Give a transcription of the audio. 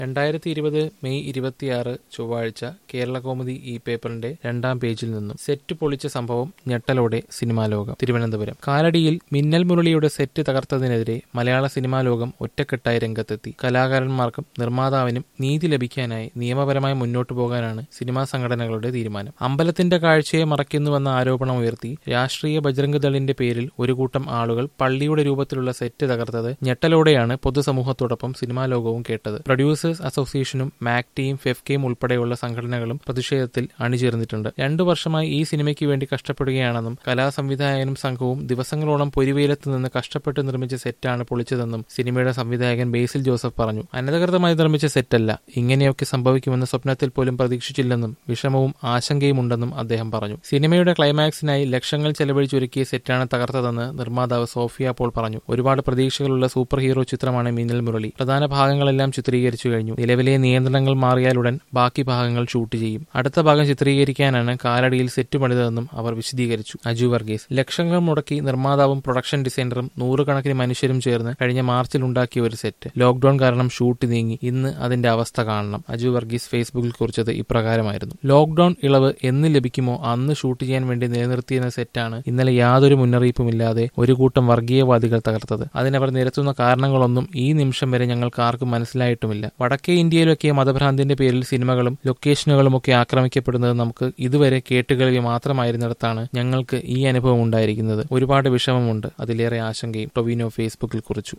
2020 May 26 ചൊവ്വാഴ്ച കേരളകൗമുദി ഈ പേപ്പറിന്റെ 2ാം പേജിൽ നിന്നും സെറ്റ് പൊളിച്ച സംഭവം ഞെട്ടലോടെ സിനിമാലോകം. തിരുവനന്തപുരം. കാലടിയിൽ മിന്നൽ മുരളിയുടെ സെറ്റ് തകർത്തതിനെതിരെ മലയാള സിനിമാലോകം ഒറ്റക്കെട്ടായി രംഗത്തെത്തി. കലാകാരന്മാർക്കും നിർമ്മാതാവിനും നീതി ലഭിക്കാനായി നിയമപരമായി മുന്നോട്ടു പോകാനാണ് സിനിമാ സംഘടനകളുടെ തീരുമാനം. അമ്പലത്തിന്റെ കാഴ്ചയെ മറയ്ക്കുന്നുവെന്ന ആരോപണം ഉയർത്തി രാഷ്ട്രീയ ബജ്രംഗ് ദളിന്റെ പേരിൽ ഒരു കൂട്ടം ആളുകൾ പള്ളിയുടെ രൂപത്തിലുള്ള സെറ്റ് തകർത്തത് ഞെട്ടലോടെയാണ് പൊതുസമൂഹത്തോടൊപ്പം സിനിമാലോകവും കേട്ടത്. പ്രൊഡ്യൂസേഴ്സ് അസോസിയേഷനും മാക്ടിയും ഫെഫ്കയും ഉൾപ്പെടെയുള്ള സംഘടനകളും പ്രതിഷേധത്തിൽ അണിചേർന്നിട്ടുണ്ട്. 2 വർഷമായി ഈ സിനിമയ്ക്ക് വേണ്ടി കഷ്ടപ്പെടുകയാണെന്നും കലാസംവിധായകനും സംഘവും ദിവസങ്ങളോളം പൊരിവെയിലത്ത് നിന്ന് കഷ്ടപ്പെട്ട് നിർമ്മിച്ച സെറ്റാണ് പൊളിച്ചതെന്നും സിനിമയുടെ സംവിധായകൻ ബേസിൽ ജോസഫ് പറഞ്ഞു. അനധികൃതമായി നിർമ്മിച്ച സെറ്റല്ല, ഇങ്ങനെയൊക്കെ സംഭവിക്കുമെന്ന് സ്വപ്നത്തിൽ പോലും പ്രതീക്ഷിച്ചില്ലെന്നും വിഷമവും ആശങ്കയും ഉണ്ടെന്നും അദ്ദേഹം പറഞ്ഞു. സിനിമയുടെ ക്ലൈമാക്സിനായി ലക്ഷങ്ങൾ ചെലവഴിച്ചൊരുക്കിയ സെറ്റാണ് തകർത്തതെന്ന് നിർമ്മാതാവ് സോഫിയ പോൾ പറഞ്ഞു. ഒരുപാട് പ്രതീക്ഷകളുള്ള സൂപ്പർ ഹീറോ ചിത്രമാണ് മിന്നൽ മുരളി. പ്രധാന ഭാഗങ്ങളെല്ലാം ചിത്രീകരിച്ചു കഴിഞ്ഞു. നിലവിലെ നിയന്ത്രണങ്ങൾ മാറിയാലുടൻ ബാക്കി ഭാഗങ്ങൾ ഷൂട്ട് ചെയ്യും. അടുത്ത ഭാഗം ചിത്രീകരിക്കാനാണ് കാലടിയിൽ സെറ്റ് പണിതതെന്നും അവർ വിശദീകരിച്ചു. അജു വർഗീസ്. ലക്ഷങ്ങൾ മുടക്കി നിർമ്മാതാവും പ്രൊഡക്ഷൻ ഡിസൈനറും 100 കണക്കിന് മനുഷ്യരും ചേർന്ന് കഴിഞ്ഞ മാർച്ചിൽ ഉണ്ടാക്കിയ ഒരു സെറ്റ് ലോക്ക്ഡൌൺ കാരണം ഷൂട്ട് നീങ്ങി. ഇന്ന് അതിന്റെ അവസ്ഥ കാണണം. അജു വർഗീസ് ഫേസ്ബുക്കിൽ കുറിച്ചത് ഇപ്രകാരമായിരുന്നു. ലോക്ക്ഡൌൺ ഇളവ് എന്ന് ലഭിക്കുമോ അന്ന് ഷൂട്ട് ചെയ്യാൻ വേണ്ടി നിലനിർത്തിയെന്ന സെറ്റാണ് ഇന്നലെ യാതൊരു മുന്നറിയിപ്പുമില്ലാതെ ഒരു കൂട്ടം വർഗീയവാദികൾ തകർത്തത്. അതിനവർ നിരത്തുന്ന കാരണങ്ങളൊന്നും ഈ നിമിഷം വരെ ഞങ്ങൾക്ക് ആർക്കും മനസ്സിലായിട്ടുമില്ല. വടക്കേ ഇന്ത്യയിലൊക്കെ മതഭ്രാന്തിന്റെ പേരിൽ സിനിമകളും ലൊക്കേഷനുകളുമൊക്കെ ആക്രമിക്കപ്പെടുന്നത് നമുക്ക് ഇതുവരെ കേട്ടുകേൾവി മാത്രമായിരുന്നിടത്താണ് ഞങ്ങൾക്ക് ഈ അനുഭവം ഉണ്ടായിരിക്കുന്നത്. ഒരുപാട് വിഷമമുണ്ട്, അതിലേറെ ആശങ്കയും ടൊവിനോ ഫേസ്ബുക്കിൽ കുറിച്ചു.